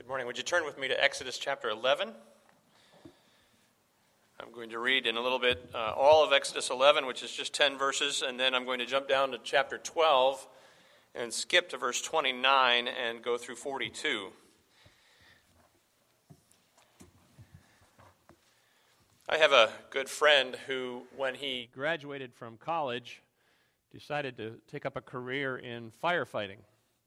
Good morning. Would you turn with me to Exodus chapter 11? I'm going to read in a little bit all of Exodus 11, which is just 10 verses, and then I'm going to jump down to chapter 12 and skip to verse 29 and go through 42. I have a good friend who, when he graduated from college, decided to take up a career in firefighting.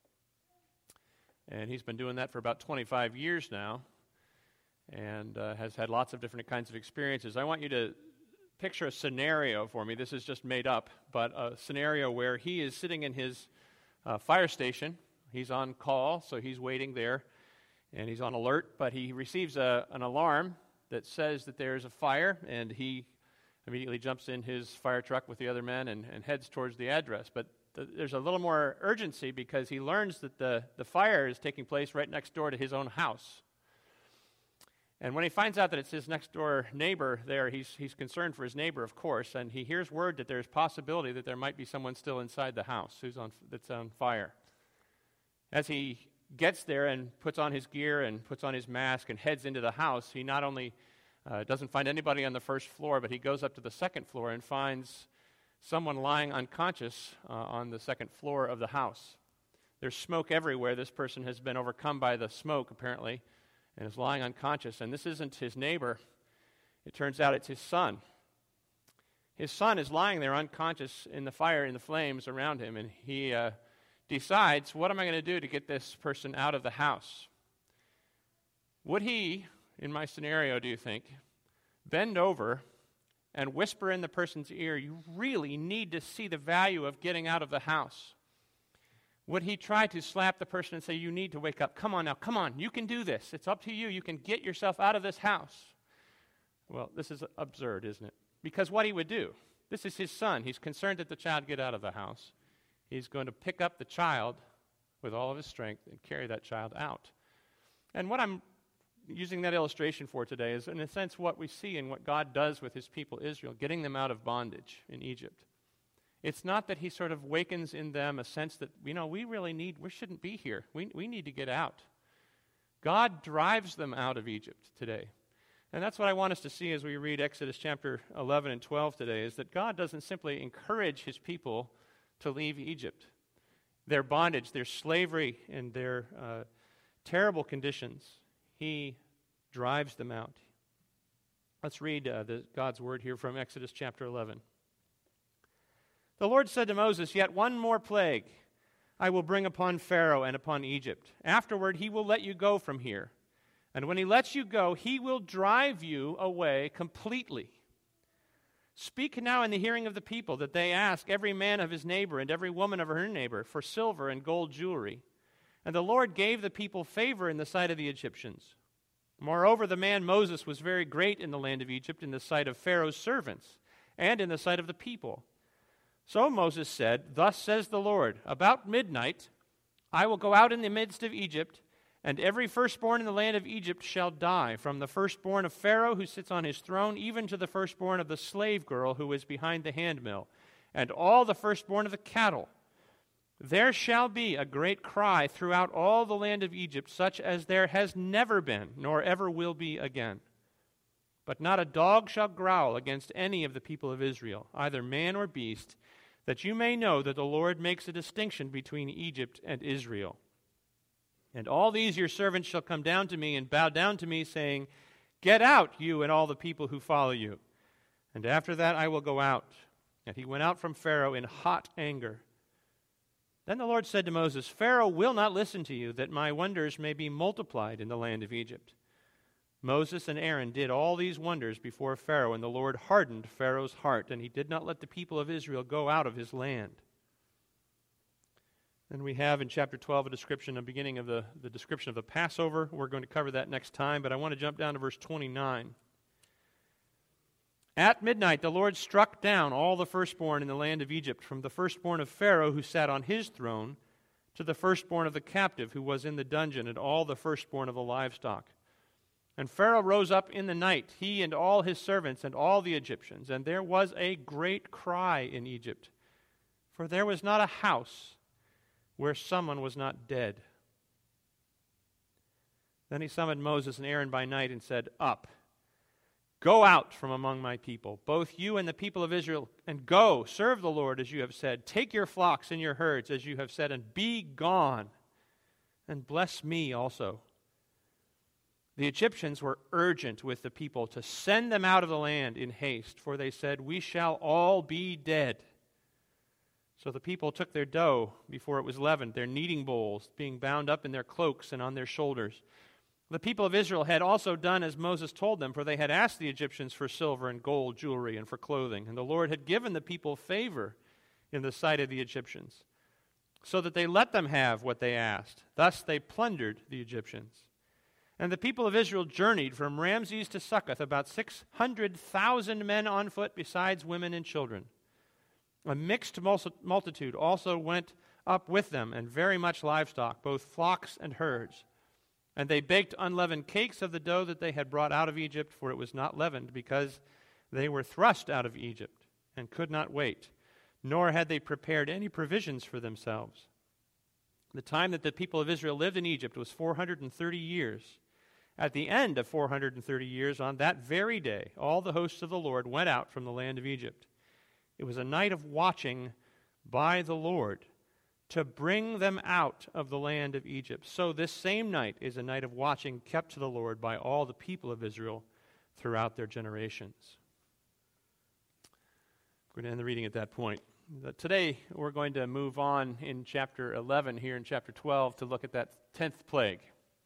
And he's been doing that for about 25 years now and has had lots of different kinds of experiences. I want you to picture a scenario for me. This is just made up, but a scenario where he is sitting in his fire station. He's on call, so he's waiting there, and he's on alert, but he receives an alarm that says that there's a fire, and he immediately jumps in his fire truck with the other men and heads towards the address. But there's a little more urgency because he learns that the fire is taking place right next door to his own house. And when he finds out that it's his next door neighbor there, he's concerned for his neighbor, of course, and he hears word that there's possibility that there might be someone still inside the house that's on fire. As he gets there and puts on his gear and puts on his mask and heads into the house, he not only doesn't find anybody on the first floor, but he goes up to the second floor and finds someone lying unconscious on the second floor of the house. There's smoke everywhere. This person has been overcome by the smoke, apparently, and is lying unconscious. And this isn't his neighbor. It turns out it's his son. His son is lying there unconscious in the fire, in the flames around him, and he decides, what am I going to do to get this person out of the house? Would he, in my scenario, do you think, bend over and whisper in the person's ear, you really need to see the value of getting out of the house? Would he try to slap the person and say, you need to wake up, come on now, come on, you can do this, it's up to you, you can get yourself out of this house? Well, this is absurd, isn't it? Because what he would do, this is his son, he's concerned that the child get out of the house. He's going to pick up the child with all of his strength and carry that child out. And what I'm using that illustration for today is, in a sense, what we see in what God does with his people Israel, getting them out of bondage in Egypt. It's not that he sort of wakens in them a sense that, we shouldn't be here. We need to get out. God drives them out of Egypt today. And that's what I want us to see as we read Exodus chapter 11 and 12 today, is that God doesn't simply encourage his people to leave Egypt. Their bondage, their slavery, and their terrible conditions, he drives them out. Let's read God's word here from Exodus chapter 11. The Lord said to Moses, "Yet one more plague I will bring upon Pharaoh and upon Egypt. Afterward he will let you go from here. And when he lets you go, he will drive you away completely. Speak now in the hearing of the people, that they ask every man of his neighbor and every woman of her neighbor for silver and gold jewelry. And the Lord gave the people favor in the sight of the Egyptians. Moreover, the man Moses was very great in the land of Egypt in the sight of Pharaoh's servants and in the sight of the people. So Moses said, Thus says the Lord, about midnight I will go out in the midst of Egypt, and every firstborn in the land of Egypt shall die, from the firstborn of Pharaoh who sits on his throne, even to the firstborn of the slave girl who is behind the handmill, and all the firstborn of the cattle. There shall be a great cry throughout all the land of Egypt, such as there has never been, nor ever will be again. But not a dog shall growl against any of the people of Israel, either man or beast, that you may know that the Lord makes a distinction between Egypt and Israel. And all these your servants shall come down to me and bow down to me, saying, Get out, you and all the people who follow you. And after that I will go out. And he went out from Pharaoh in hot anger. Then the Lord said to Moses, Pharaoh will not listen to you, that my wonders may be multiplied in the land of Egypt. Moses and Aaron did all these wonders before Pharaoh, and the Lord hardened Pharaoh's heart, and he did not let the people of Israel go out of his land. Then we have in chapter 12 a beginning of the description of the Passover. We're going to cover that next time, but I want to jump down to verse 29. At midnight the Lord struck down all the firstborn in the land of Egypt, from the firstborn of Pharaoh who sat on his throne, to the firstborn of the captive who was in the dungeon, and all the firstborn of the livestock. And Pharaoh rose up in the night, he and all his servants and all the Egyptians, and there was a great cry in Egypt, for there was not a house where someone was not dead. Then he summoned Moses and Aaron by night and said, "Up, go out from among my people, both you and the people of Israel, and go, serve the Lord as you have said. Take your flocks and your herds as you have said, and be gone, and bless me also." The Egyptians were urgent with the people to send them out of the land in haste, for they said, "We shall all be dead." So the people took their dough before it was leavened, their kneading bowls being bound up in their cloaks and on their shoulders. The people of Israel had also done as Moses told them, for they had asked the Egyptians for silver and gold, jewelry, and for clothing. And the Lord had given the people favor in the sight of the Egyptians, so that they let them have what they asked. Thus they plundered the Egyptians. And the people of Israel journeyed from Ramses to Succoth, about 600,000 men on foot, besides women and children. A mixed multitude also went up with them, and very much livestock, both flocks and herds. And they baked unleavened cakes of the dough that they had brought out of Egypt, for it was not leavened, because they were thrust out of Egypt, and could not wait, nor had they prepared any provisions for themselves. The time that the people of Israel lived in Egypt was 430 years. At the end of 430 years, on that very day, all the hosts of the Lord went out from the land of Egypt. It was a night of watching by the Lord to bring them out of the land of Egypt. So this same night is a night of watching kept to the Lord by all the people of Israel throughout their generations. We're going to end the reading at that point. Today, we're going to move on in chapter 11 here in chapter 12 to look at that 10th plague.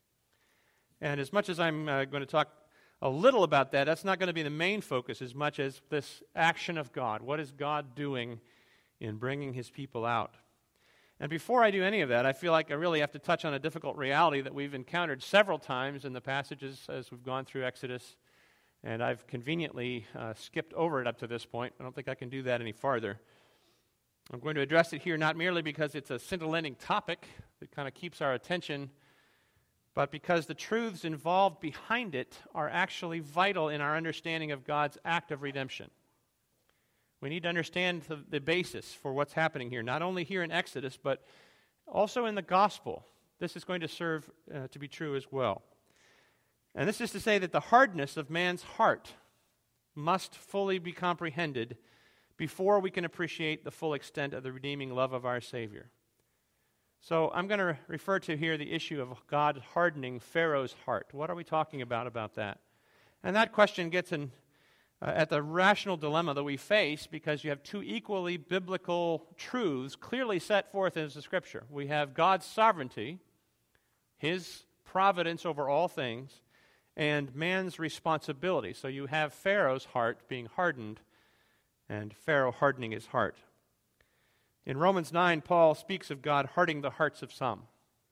And as much as I'm going to talk a little about that, that's not going to be the main focus as much as this action of God. What is God doing in bringing his people out? And before I do any of that, I feel like I really have to touch on a difficult reality that we've encountered several times in the passages as we've gone through Exodus. And I've conveniently skipped over it up to this point. I don't think I can do that any farther. I'm going to address it here not merely because it's a scintillating topic that kind of keeps our attention, but because the truths involved behind it are actually vital in our understanding of God's act of redemption. We need to understand the basis for what's happening here, not only here in Exodus, but also in the gospel. This is going to serve to be true as well. And this is to say that the hardness of man's heart must fully be comprehended before we can appreciate the full extent of the redeeming love of our Savior. So I'm going to refer to here the issue of God hardening Pharaoh's heart. What are we talking about that? And that question gets at the rational dilemma that we face because you have two equally biblical truths clearly set forth in the Scripture. We have God's sovereignty, his providence over all things, and man's responsibility. So you have Pharaoh's heart being hardened and Pharaoh hardening his heart. In Romans 9, Paul speaks of God hardening the hearts of some.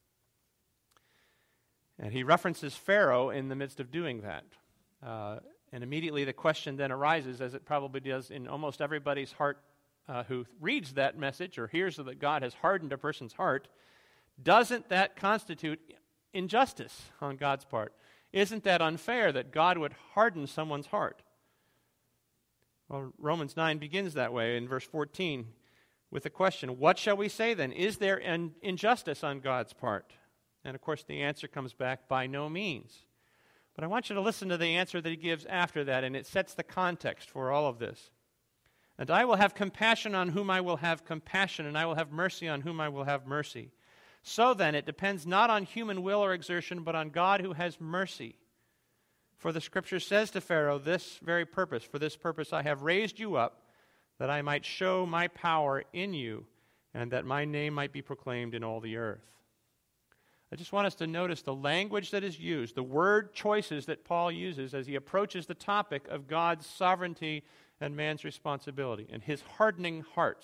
And he references Pharaoh in the midst of doing that. And immediately the question then arises, as it probably does in almost everybody's heart who reads that message or hears that God has hardened a person's heart, doesn't that constitute injustice on God's part? Isn't that unfair that God would harden someone's heart? Well, Romans 9 begins that way in verse 14 with the question, what shall we say then? Is there an injustice on God's part? And of course the answer comes back, by no means. But I want you to listen to the answer that he gives after that, and it sets the context for all of this. And I will have compassion on whom I will have compassion, and I will have mercy on whom I will have mercy. So then, it depends not on human will or exertion, but on God who has mercy. For the Scripture says to Pharaoh, this very purpose, for this purpose I have raised you up, that I might show my power in you, and that my name might be proclaimed in all the earth. I just want us to notice the language that is used, the word choices that Paul uses as he approaches the topic of God's sovereignty and man's responsibility, and his hardening hearts.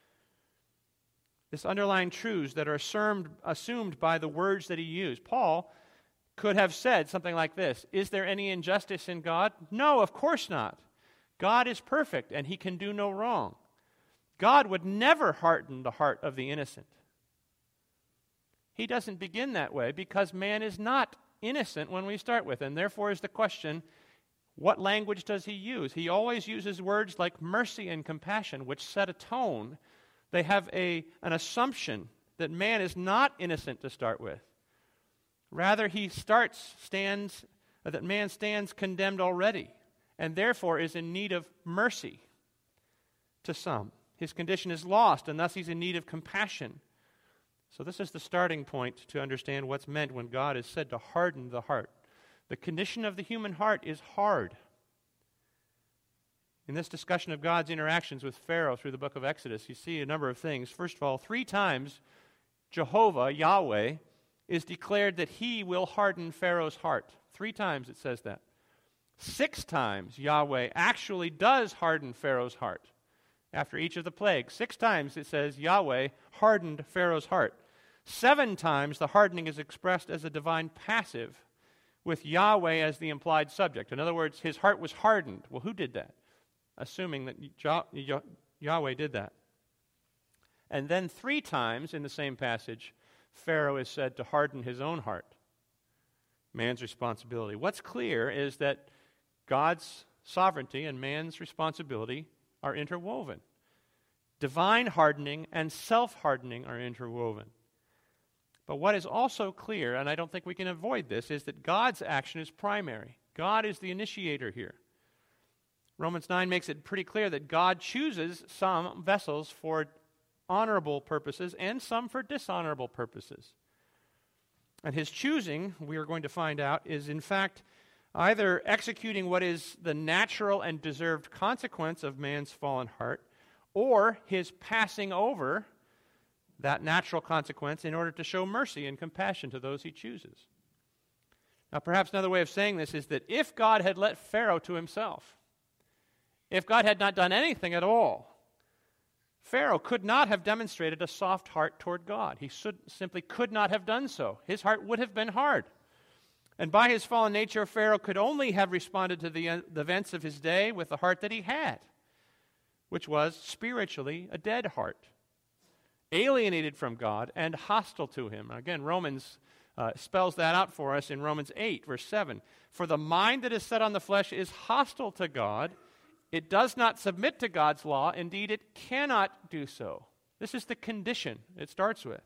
This underlying truths that are assumed by the words that he used. Paul could have said something like this, is there any injustice in God? No, of course not. God is perfect, and he can do no wrong. God would never harden the heart of the innocent. He doesn't begin that way because man is not innocent when we start with. And therefore is the question, what language does he use? He always uses words like mercy and compassion, which set a tone. They have an assumption that man is not innocent to start with. Rather, that man stands condemned already, and therefore is in need of mercy to some. His condition is lost, and thus he's in need of compassion. So this is the starting point to understand what's meant when God is said to harden the heart. The condition of the human heart is hard. In this discussion of God's interactions with Pharaoh through the book of Exodus, you see a number of things. First of all, 3 times Jehovah, Yahweh, is declared that he will harden Pharaoh's heart. 3 times it says that. 6 times Yahweh actually does harden Pharaoh's heart. After each of the plagues, 6 times it says Yahweh hardened Pharaoh's heart. 7 times the hardening is expressed as a divine passive, with Yahweh as the implied subject. In other words, his heart was hardened. Well, who did that? Assuming that Yahweh did that. And then 3 times in the same passage, Pharaoh is said to harden his own heart. Man's responsibility. What's clear is that God's sovereignty and man's responsibility are interwoven. Divine hardening and self-hardening are interwoven. But what is also clear, and I don't think we can avoid this, is that God's action is primary. God is the initiator here. Romans 9 makes it pretty clear that God chooses some vessels for honorable purposes and some for dishonorable purposes. And his choosing, we are going to find out, is in fact either executing what is the natural and deserved consequence of man's fallen heart, or his passing over that natural consequence in order to show mercy and compassion to those he chooses. Now, perhaps another way of saying this is that if God had let Pharaoh to himself, if God had not done anything at all, Pharaoh could not have demonstrated a soft heart toward God. He simply could not have done so. His heart would have been hard. And by his fallen nature, Pharaoh could only have responded to the events of his day with the heart that he had, which was spiritually a dead heart, alienated from God and hostile to him. Again, Romans spells that out for us in Romans 8, verse 7. For the mind that is set on the flesh is hostile to God. It does not submit to God's law. Indeed, it cannot do so. This is the condition it starts with.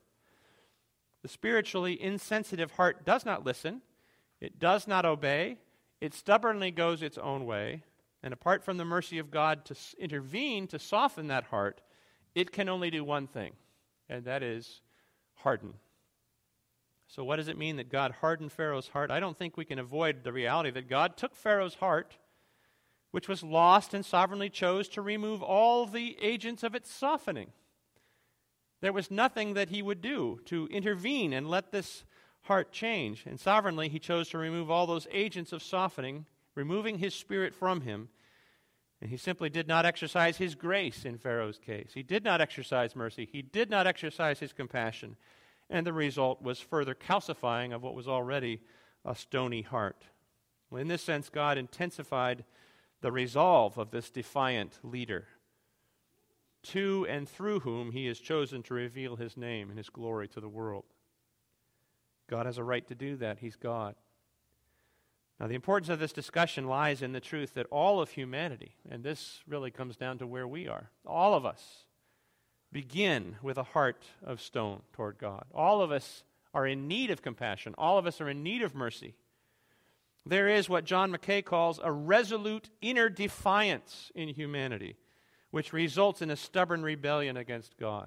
The spiritually insensitive heart does not listen. It does not obey. It stubbornly goes its own way. And apart from the mercy of God to intervene, to soften that heart, it can only do one thing, and that is harden. So what does it mean that God hardened Pharaoh's heart? I don't think we can avoid the reality that God took Pharaoh's heart, which was lost, and sovereignly chose to remove all the agents of its softening. There was nothing that he would do to intervene and let this heart change. And sovereignly, he chose to remove all those agents of softening, removing his spirit from him. And he simply did not exercise his grace in Pharaoh's case. He did not exercise mercy. He did not exercise his compassion. And the result was further calcifying of what was already a stony heart. Well, in this sense, God intensified the resolve of this defiant leader, to and through whom he has chosen to reveal his name and his glory to the world. God has a right to do that. He's God. Now, the importance of this discussion lies in the truth that all of humanity, and this really comes down to where we are, all of us begin with a heart of stone toward God. All of us are in need of compassion. All of us are in need of mercy. There is what John Mackay calls a resolute inner defiance in humanity, which results in a stubborn rebellion against God.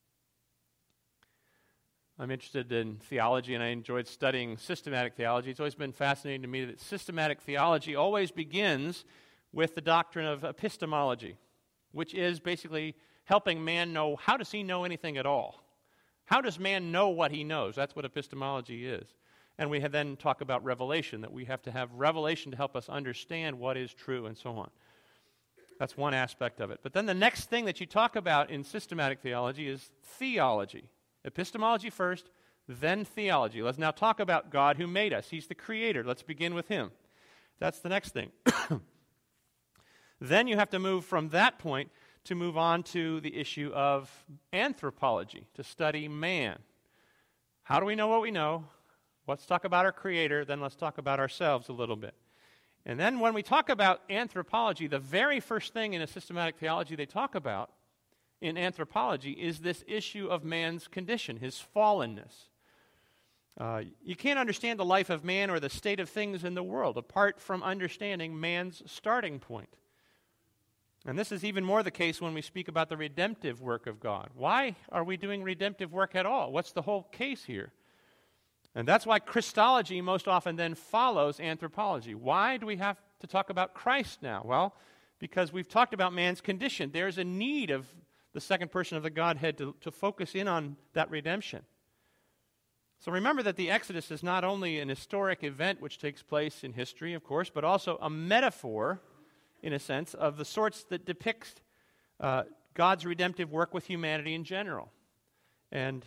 I'm interested in theology, and I enjoyed studying systematic theology. It's always been fascinating to me that systematic theology always begins with the doctrine of epistemology, which is basically helping man know, how does he know anything at all? How does man know what he knows? That's what epistemology is. And we then talk about revelation, that we have to have revelation to help us understand what is true and so on. That's one aspect of it. But then the next thing that you talk about in systematic theology is theology. Epistemology first, then theology. Let's now talk about God who made us. He's the creator. Let's begin with him. That's the next thing. Then you have to move from that point to move on to the issue of anthropology, to study man. How do we know what we know? Let's talk about our creator, then let's talk about ourselves a little bit. And then when we talk about anthropology, the very first thing in a systematic theology they talk about in anthropology is this issue of man's condition, his fallenness. You can't understand the life of man or the state of things in the world apart from understanding man's starting point. And this is even more the case when we speak about the redemptive work of God. Why are we doing redemptive work at all? What's the whole case here? And that's why Christology most often then follows anthropology. Why do we have to talk about Christ now? Well, because we've talked about man's condition. There's a need of the second person of the Godhead to focus in on that redemption. So remember that the Exodus is not only an historic event which takes place in history, of course, but also a metaphor, in a sense, of the sorts that depict God's redemptive work with humanity in general. And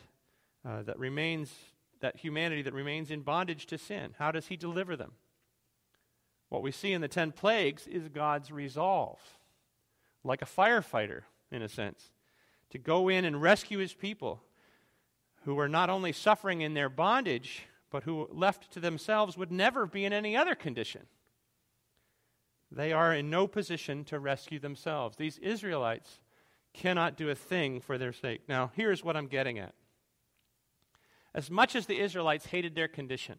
that humanity that remains in bondage to sin. How does he deliver them? What we see in the 10 plagues is God's resolve, like a firefighter, in a sense, to go in and rescue his people who are not only suffering in their bondage, but who, left to themselves, would never be in any other condition. They are in no position to rescue themselves. These Israelites cannot do a thing for their sake. Now, here's what I'm getting at. As much as the Israelites hated their condition,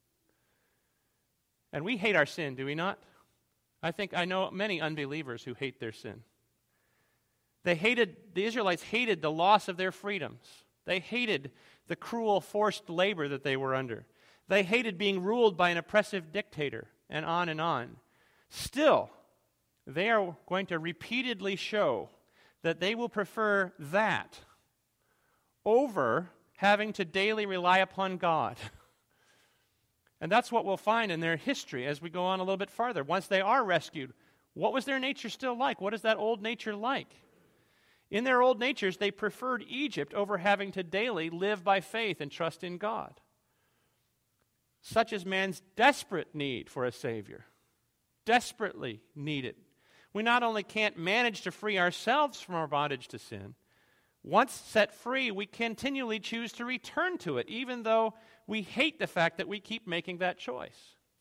and we hate our sin, do we not? I know many unbelievers who hate their sin. The Israelites hated the loss of their freedoms. They hated the cruel forced labor that they were under. They hated being ruled by an oppressive dictator, and on and on. Still, they are going to repeatedly show that they will prefer that over having to daily rely upon God. And that's what we'll find in their history as we go on a little bit farther. Once they are rescued, what was their nature still like? What is that old nature like? In their old natures, they preferred Egypt over having to daily live by faith and trust in God. Such is man's desperate need for a Savior. Desperately need it. We not only can't manage to free ourselves from our bondage to sin, once set free, we continually choose to return to it, even though we hate the fact that we keep making that choice.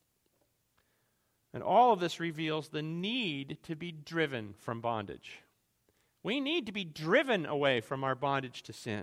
And all of this reveals the need to be driven from bondage. We need to be driven away from our bondage to sin.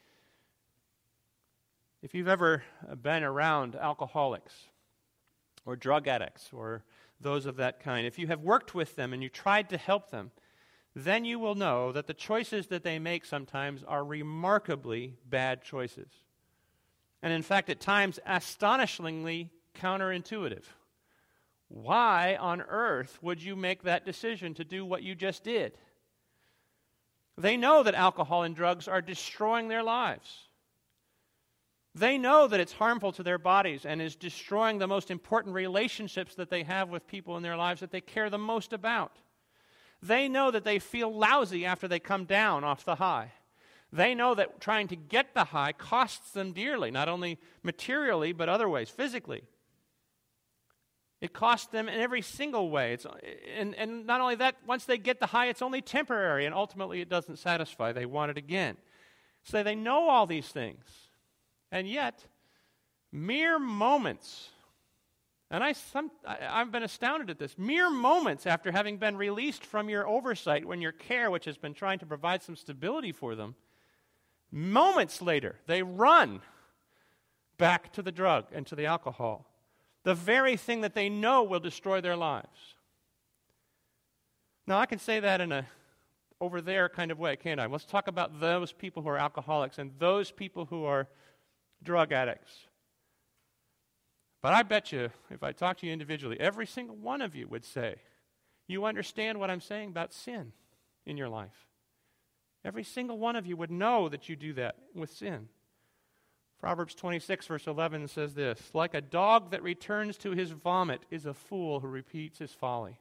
If you've ever been around alcoholics or drug addicts or those of that kind, if you have worked with them and you tried to help them, then you will know that the choices that they make sometimes are remarkably bad choices. And in fact, at times, astonishingly counterintuitive. Why on earth would you make that decision to do what you just did? They know that alcohol and drugs are destroying their lives. They know that it's harmful to their bodies and is destroying the most important relationships that they have with people in their lives that they care the most about. They know that they feel lousy after they come down off the high. They know that trying to get the high costs them dearly, not only materially, but other ways, physically. It costs them in every single way. And not only that, once they get the high, it's only temporary, and ultimately it doesn't satisfy. They want it again. So they know all these things. And yet, mere moments, and I've been astounded at this, mere moments after having been released from your oversight, when your care, which has been trying to provide some stability for them, moments later, they run back to the drug and to the alcohol. The very thing that they know will destroy their lives. Now, I can say that in a over there kind of way, can't I? Let's talk about those people who are alcoholics and those people who are drug addicts. But I bet you, if I talk to you individually, every single one of you would say, you understand what I'm saying about sin in your life. Every single one of you would know that you do that with sin. Proverbs 26, verse 11 says this, like a dog that returns to his vomit is a fool who repeats his folly.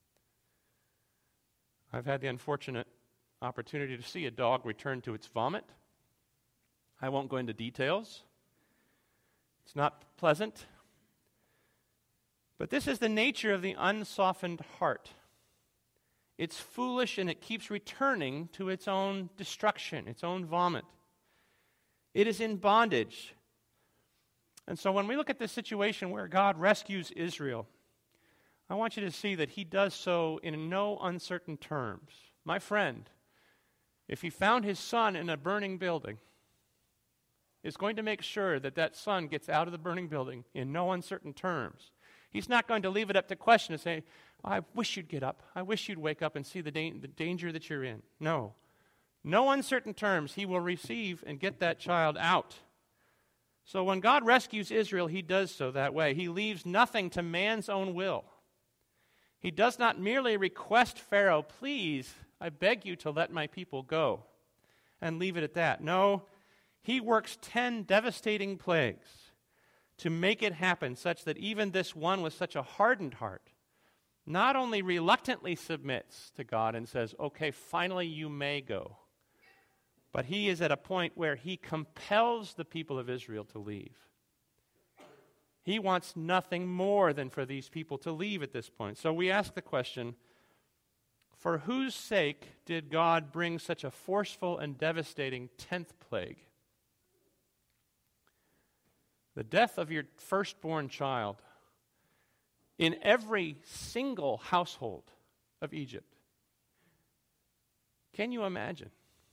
I've had the unfortunate opportunity to see a dog return to its vomit. I won't go into details. It's not pleasant. But this is the nature of the unsoftened heart. It's foolish and it keeps returning to its own destruction, its own vomit. It is in bondage. And so when we look at this situation where God rescues Israel, I want you to see that he does so in no uncertain terms. My friend, if he found his son in a burning building, is going to make sure that that son gets out of the burning building in no uncertain terms. He's not going to leave it up to question and say, I wish you'd get up. I wish you'd wake up and see the danger that you're in. No. No uncertain terms. He will receive and get that child out. So when God rescues Israel, he does so that way. He leaves nothing to man's own will. He does not merely request Pharaoh, please, I beg you to let my people go, and leave it at that. No, he works 10 devastating plagues to make it happen, such that even this one with such a hardened heart not only reluctantly submits to God and says, okay, finally you may go, but he is at a point where he compels the people of Israel to leave. He wants nothing more than for these people to leave at this point. So we ask the question, for whose sake did God bring such a forceful and devastating 10th plague? The death of your firstborn child in every single household of Egypt. Can you imagine?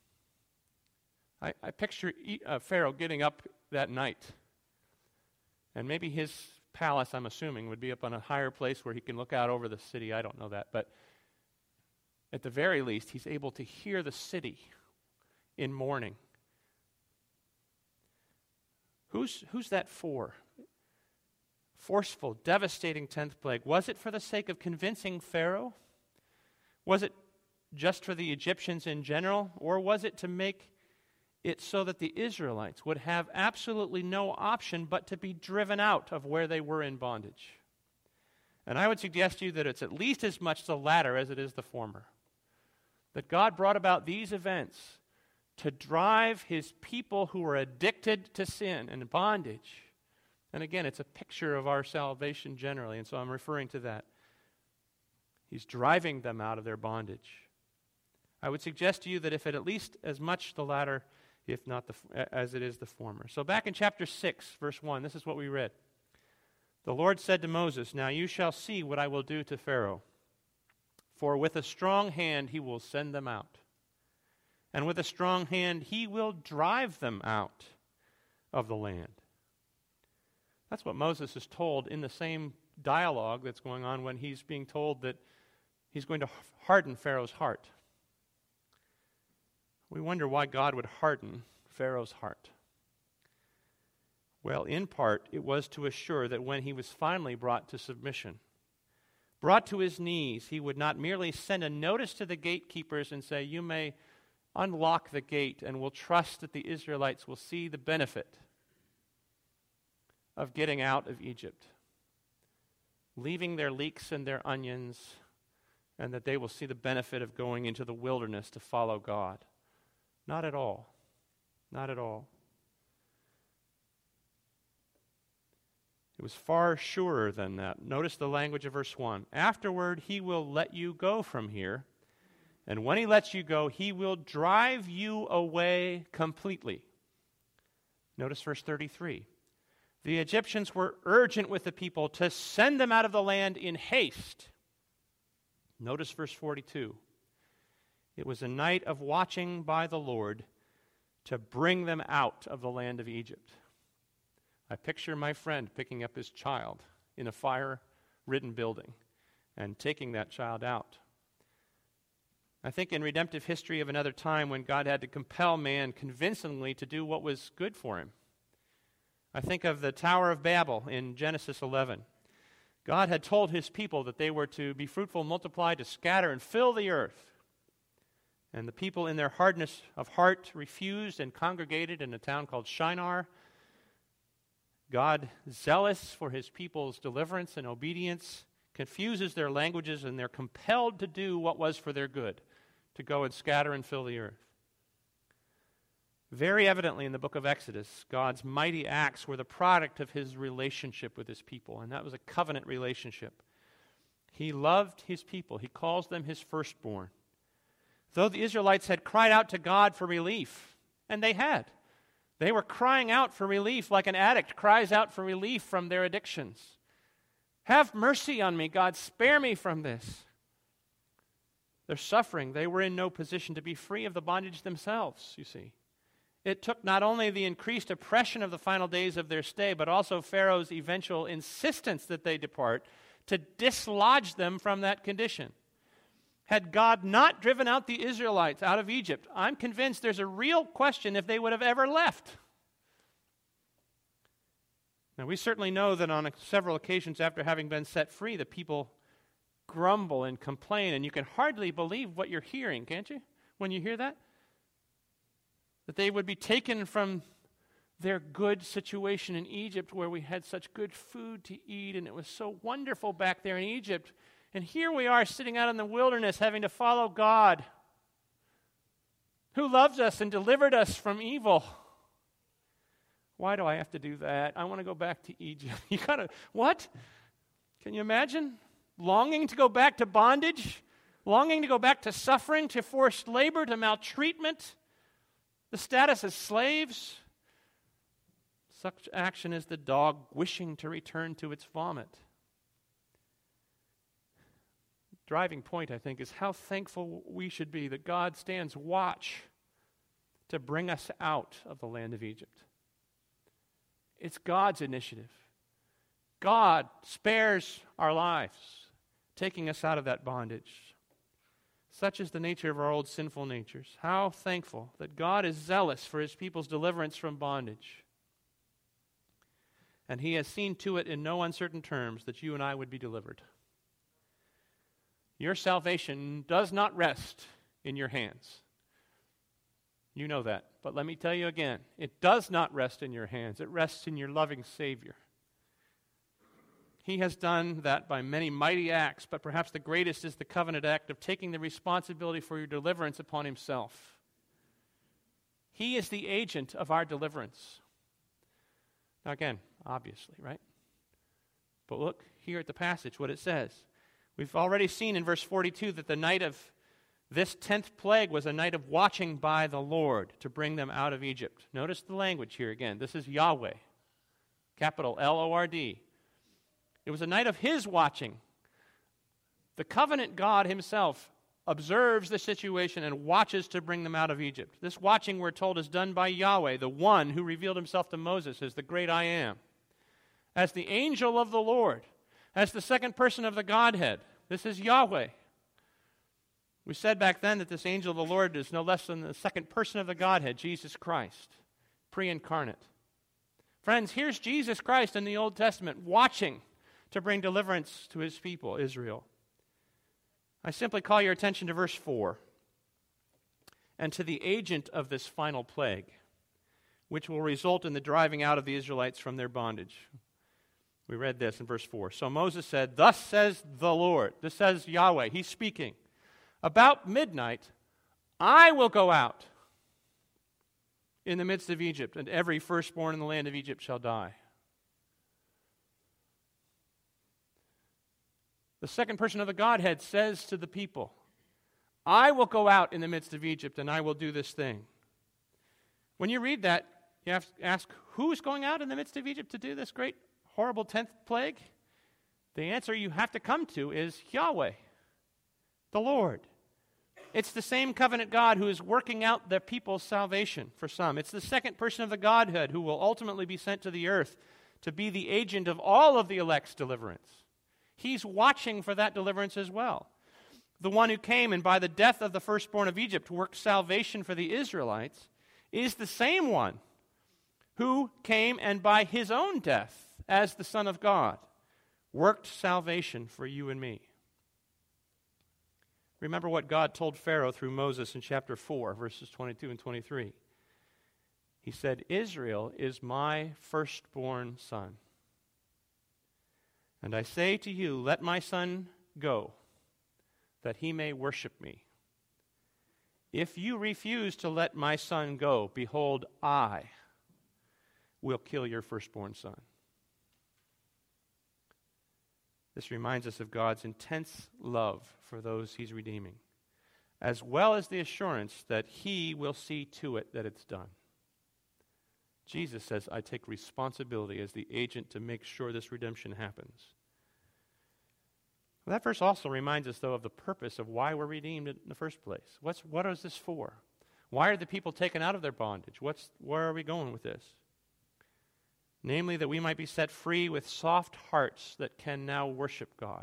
I picture Pharaoh getting up that night, and maybe his palace, I'm assuming, would be up on a higher place where he can look out over the city. I don't know that, but at the very least, he's able to hear the city in mourning. Who's that for? Forceful, devastating 10th plague. Was it for the sake of convincing Pharaoh? Was it just for the Egyptians in general? Or was it to make it so that the Israelites would have absolutely no option but to be driven out of where they were in bondage? And I would suggest to you that it's at least as much the latter as it is the former. That God brought about these events to drive his people who were addicted to sin and bondage. And again, it's a picture of our salvation generally, and so I'm referring to that. He's driving them out of their bondage. I would suggest to you that if it at least as much the latter, if not as it is the former. So back in chapter 6, verse 1, this is what we read. The Lord said to Moses, now you shall see what I will do to Pharaoh. For with a strong hand he will send them out. And with a strong hand he will drive them out of the land. That's what Moses is told in the same dialogue that's going on when he's being told that he's going to harden Pharaoh's heart. We wonder why God would harden Pharaoh's heart. Well, in part, it was to assure that when he was finally brought to submission, brought to his knees, he would not merely send a notice to the gatekeepers and say, you may unlock the gate, and we'll trust that the Israelites will see the benefit of getting out of Egypt, leaving their leeks and their onions, and that they will see the benefit of going into the wilderness to follow God. Not at all. Not at all. It was far surer than that. Notice the language of verse 1. Afterward, he will let you go from here, and when he lets you go, he will drive you away completely. Notice verse 33. The Egyptians were urgent with the people to send them out of the land in haste. Notice verse 42. It was a night of watching by the Lord to bring them out of the land of Egypt. I picture my friend picking up his child in a fire-ridden building and taking that child out. I think in redemptive history of another time when God had to compel man convincingly to do what was good for him. I think of the Tower of Babel in Genesis 11. God had told his people that they were to be fruitful, multiply, to scatter, and fill the earth. And the people in their hardness of heart refused and congregated in a town called Shinar. God, zealous for his people's deliverance and obedience, confuses their languages, and they're compelled to do what was for their good, to go and scatter and fill the earth. Very evidently in the book of Exodus, God's mighty acts were the product of his relationship with his people, and that was a covenant relationship. He loved his people. He calls them his firstborn. Though the Israelites had cried out to God for relief, and they had. They were crying out for relief like an addict cries out for relief from their addictions. Have mercy on me, God, spare me from this. They're suffering. They were in no position to be free of the bondage themselves, you see. It took not only the increased oppression of the final days of their stay, but also Pharaoh's eventual insistence that they depart to dislodge them from that condition. Had God not driven out the Israelites out of Egypt, I'm convinced there's a real question if they would have ever left. Now, we certainly know that on several occasions after having been set free, the people grumble and complain, and you can hardly believe what you're hearing, can't you, when you hear that? That they would be taken from their good situation in Egypt where we had such good food to eat and it was so wonderful back there in Egypt. And here we are sitting out in the wilderness having to follow God who loved us and delivered us from evil. Why do I have to do that? I want to go back to Egypt. You gotta, what? Can you imagine? Longing to go back to bondage? Longing to go back to suffering, to forced labor, to maltreatment? The status as slaves? Such action is the dog wishing to return to its vomit. Driving point, I think, is how thankful we should be that God stands watch to bring us out of the land of Egypt. It's God's initiative. God spares our lives, taking us out of that bondage. Such is the nature of our old sinful natures. How thankful that God is zealous for his people's deliverance from bondage. And he has seen to it in no uncertain terms that you and I would be delivered. Your salvation does not rest in your hands. You know that. But let me tell you again, it does not rest in your hands. It rests in your loving Savior. He has done that by many mighty acts, but perhaps the greatest is the covenant act of taking the responsibility for your deliverance upon himself. He is the agent of our deliverance. Now again, obviously, right? But look here at the passage, what it says. We've already seen in verse 42 that the night of this 10th plague was a night of watching by the Lord to bring them out of Egypt. Notice the language here again. This is Yahweh, capital L-O-R-D. It was a night of his watching. The covenant God himself observes the situation and watches to bring them out of Egypt. This watching, we're told, is done by Yahweh, the one who revealed himself to Moses as the great I am, as the angel of the Lord, as the second person of the Godhead. This is Yahweh. We said back then that this angel of the Lord is no less than the second person of the Godhead, Jesus Christ, pre-incarnate. Friends, here's Jesus Christ in the Old Testament watching to bring deliverance to his people, Israel. I simply call your attention to verse 4, and to the agent of this final plague, which will result in the driving out of the Israelites from their bondage. We read this in verse 4. So Moses said, "Thus says the Lord." This says Yahweh. He's speaking. "About midnight, I will go out in the midst of Egypt, and every firstborn in the land of Egypt shall die." The second person of the Godhead says to the people, I will go out in the midst of Egypt, and I will do this thing. When you read that, you have to ask, who's going out in the midst of Egypt to do this great, horrible 10th plague? The answer you have to come to is Yahweh, the Lord. It's the same covenant God who is working out the people's salvation for some. It's the second person of the Godhead who will ultimately be sent to the earth to be the agent of all of the elect's deliverance. He's watching for that deliverance as well. The one who came and by the death of the firstborn of Egypt worked salvation for the Israelites is the same one who came and by his own death as the Son of God worked salvation for you and me. Remember what God told Pharaoh through Moses in chapter 4, verses 22 and 23. He said, "Israel is my firstborn son. And I say to you, let my son go, that he may worship me. If you refuse to let my son go, behold, I will kill your firstborn son." This reminds us of God's intense love for those he's redeeming, as well as the assurance that he will see to it that it's done. Jesus says, I take responsibility as the agent to make sure this redemption happens. Well, that verse also reminds us, though, of the purpose of why we're redeemed in the first place. What is this for? Why are the people taken out of their bondage? Where are we going with this? Namely, that we might be set free with soft hearts that can now worship God.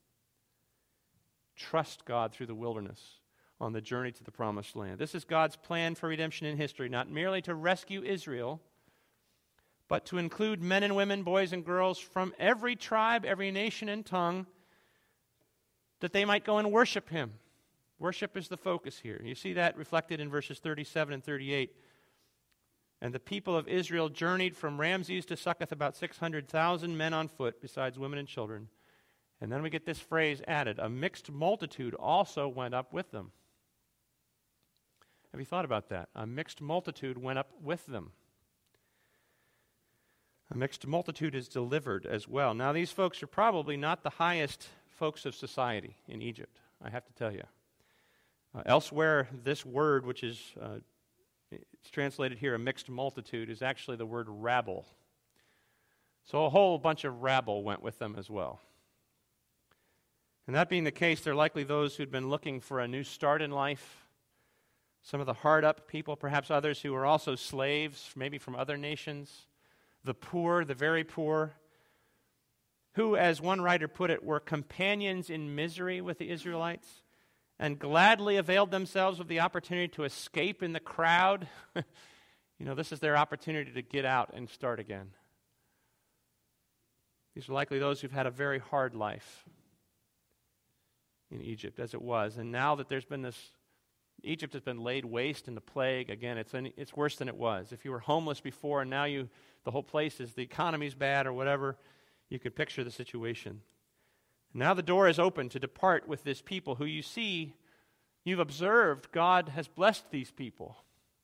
Trust God through the wilderness on the journey to the promised land. This is God's plan for redemption in history, not merely to rescue Israel, but to include men and women, boys and girls from every tribe, every nation and tongue, that they might go and worship Him. Worship is the focus here. You see that reflected in verses 37 and 38. And the people of Israel journeyed from Ramses to Succoth, about 600,000 men on foot, besides women and children. And then we get this phrase added, a mixed multitude also went up with them. Have you thought about that? A mixed multitude went up with them. A mixed multitude is delivered as well. Now, these folks are probably not the highest folks of society in Egypt, I have to tell you. Elsewhere, this word, which is it's translated here, a mixed multitude, is actually the word rabble. So a whole bunch of rabble went with them as well. And that being the case, they're likely those who'd been looking for a new start in life. Some of the hard-up people, perhaps others who were also slaves, maybe from other nations. The poor, the very poor, who, as one writer put it, were companions in misery with the Israelites and gladly availed themselves of the opportunity to escape in the crowd. This is their opportunity to get out and start again. These are likely those who've had a very hard life in Egypt, as it was. And now that there's been this, Egypt has been laid waste in the plague, again, it's worse than it was. If you were homeless before and now the whole place the economy's bad or whatever, you could picture the situation. Now the door is open to depart with this people who you've observed God has blessed these people.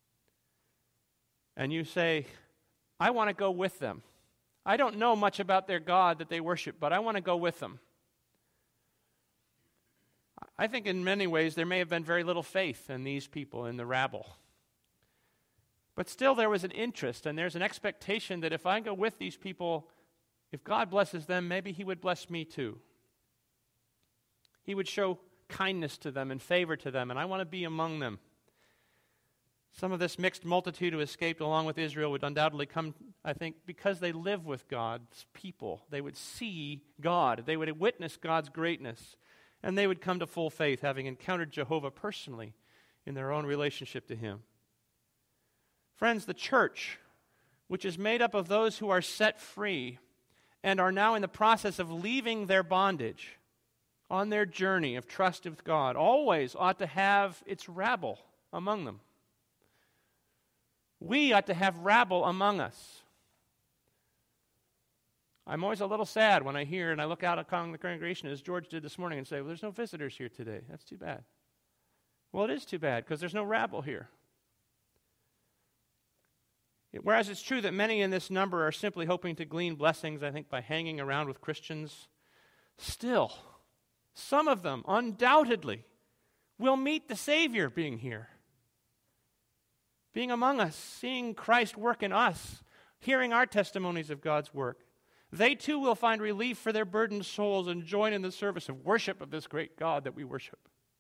And you say, I want to go with them. I don't know much about their God that they worship, but I want to go with them. I think in many ways there may have been very little faith in these people, in the rabble. But still there was an interest and there's an expectation that if I go with these people, if God blesses them, maybe He would bless me too. He would show kindness to them and favor to them, and I want to be among them. Some of this mixed multitude who escaped along with Israel would undoubtedly come, I think, because they live with God's people. They would see God. They would witness God's greatness. And they would come to full faith, having encountered Jehovah personally in their own relationship to Him. Friends, the church, which is made up of those who are set free and are now in the process of leaving their bondage on their journey of trust with God, always ought to have its rabble among them. We ought to have rabble among us. I'm always a little sad when I hear and I look out among the congregation, as George did this morning, and say, well, there's no visitors here today. That's too bad. Well, it is too bad because there's no rabble here. Whereas it's true that many in this number are simply hoping to glean blessings, I think, by hanging around with Christians, still, some of them undoubtedly will meet the Savior being here, being among us, seeing Christ work in us, hearing our testimonies of God's work. They too will find relief for their burdened souls and join in the service of worship of this great God that we worship.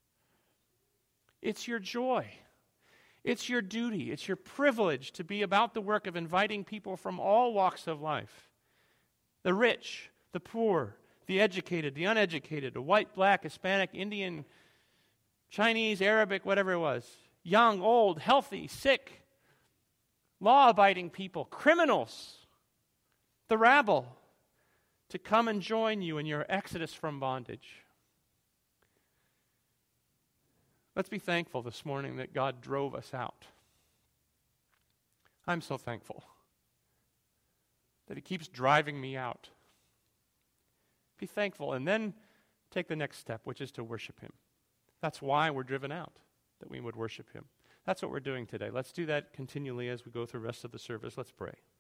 It's your joy. It's your duty. It's your privilege to be about the work of inviting people from all walks of life. The rich, the poor, the educated, the uneducated, the white, black, Hispanic, Indian, Chinese, Arabic, whatever it was. Young, old, healthy, sick, law-abiding people, criminals, the rabble, to come and join you in your exodus from bondage. Let's be thankful this morning that God drove us out. I'm so thankful that He keeps driving me out. Be thankful and then take the next step, which is to worship Him. That's why we're driven out, that we would worship Him. That's what we're doing today. Let's do that continually as we go through the rest of the service. Let's pray.